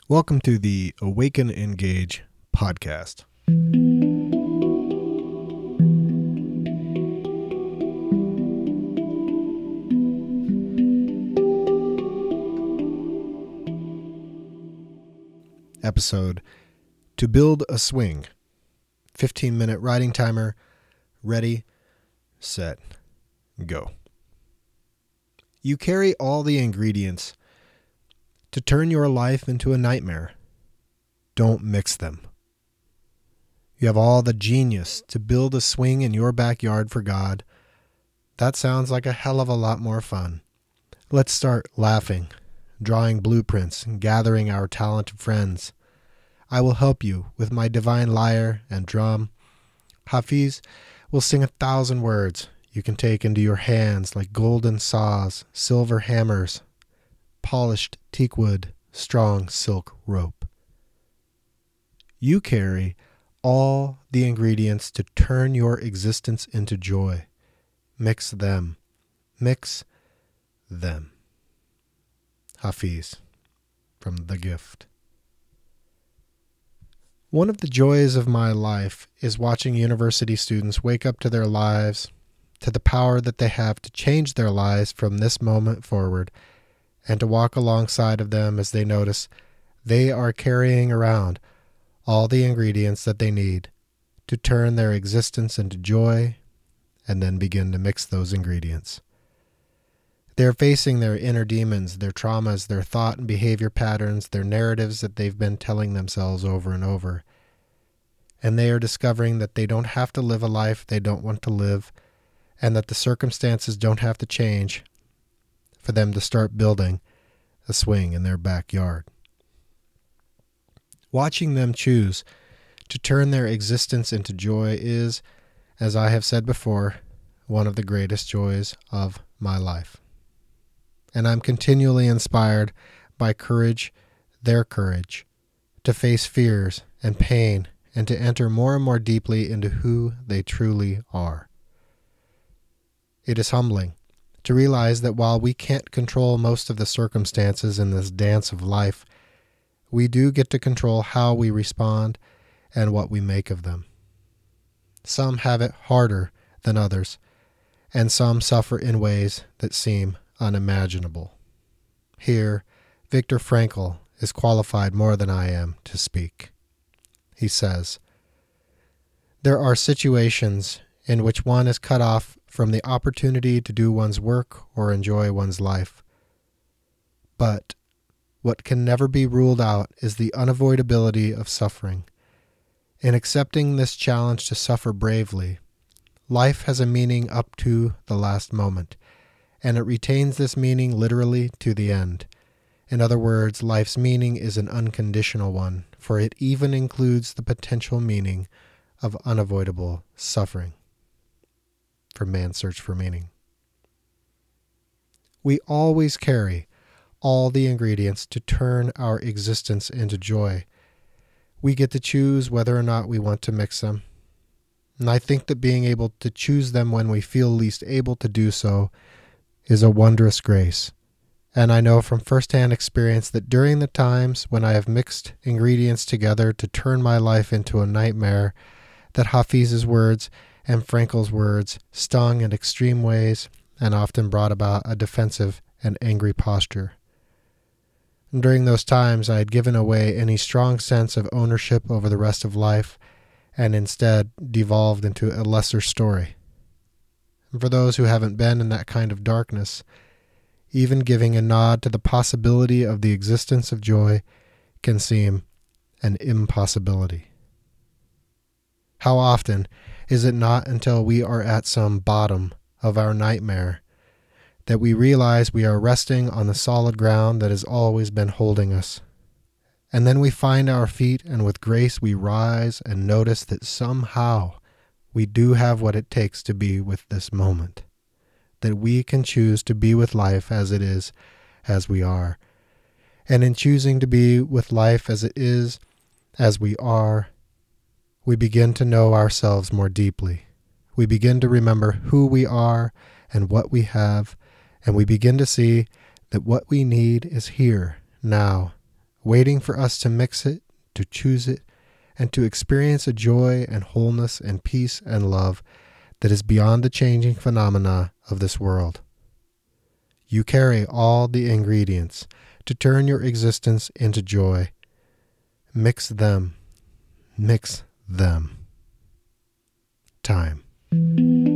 Welcome to the Awaken Engage podcast. Episode To Build a Swing. 15-minute writing timer. Ready, set, go. You carry all the ingredients to turn your life into a nightmare. Don't mix them. You have all the genius to build a swing in your backyard for God. That sounds like a hell of a lot more fun. Let's start laughing, drawing blueprints, and gathering our talented friends. I will help you with my divine lyre and drum. Hafiz will sing 1,000 words you can take into your hands like golden saws, silver hammers, polished teakwood, strong silk rope. You carry all the ingredients to turn your existence into joy. Mix them. Mix them. Hafiz, from The Gift. One of the joys of my life is watching university students wake up to their lives, to the power that they have to change their lives from this moment forward, and to walk alongside of them as they notice they are carrying around all the ingredients that they need to turn their existence into joy, and then begin to mix those ingredients. They're facing their inner demons, their traumas, their thought and behavior patterns, their narratives that they've been telling themselves over and over. And they are discovering that they don't have to live a life they don't want to live, and that the circumstances don't have to change for them to start building a swing in their backyard. Watching them choose to turn their existence into joy is, as I have said before, one of the greatest joys of my life. And I'm continually inspired by their courage, to face fears and pain and to enter more and more deeply into who they truly are. It is humbling to realize that while we can't control most of the circumstances in this dance of life, we do get to control how we respond and what we make of them. Some have it harder than others, and some suffer in ways that seem unimaginable. Here, Viktor Frankl is qualified more than I am to speak. He says, "There are situations in which one is cut off from the opportunity to do one's work or enjoy one's life. But what can never be ruled out is the unavoidability of suffering. In accepting this challenge to suffer bravely, life has a meaning up to the last moment, and it retains this meaning literally to the end. In other words, life's meaning is an unconditional one, for it even includes the potential meaning of unavoidable suffering." From Man's Search for Meaning. We always carry all the ingredients to turn our existence into joy. We get to choose whether or not we want to mix them. And I think that being able to choose them when we feel least able to do so is a wondrous grace. And I know from firsthand experience that during the times when I have mixed ingredients together to turn my life into a nightmare, that Hafiz's words and Frankl's words stung in extreme ways and often brought about a defensive and angry posture. And during those times, I had given away any strong sense of ownership over the rest of life and instead devolved into a lesser story. And for those who haven't been in that kind of darkness, even giving a nod to the possibility of the existence of joy can seem an impossibility. How often is it not until we are at some bottom of our nightmare that we realize we are resting on the solid ground that has always been holding us? And then we find our feet, and with grace we rise and notice that somehow we do have what it takes to be with this moment, that we can choose to be with life as it is, as we are. And in choosing to be with life as it is, as we are, we begin to know ourselves more deeply. We begin to remember who we are and what we have, and we begin to see that what we need is here, now, waiting for us to mix it, to choose it, and to experience a joy and wholeness and peace and love that is beyond the changing phenomena of this world. You carry all the ingredients to turn your existence into joy. Mix them. Mix them. Time.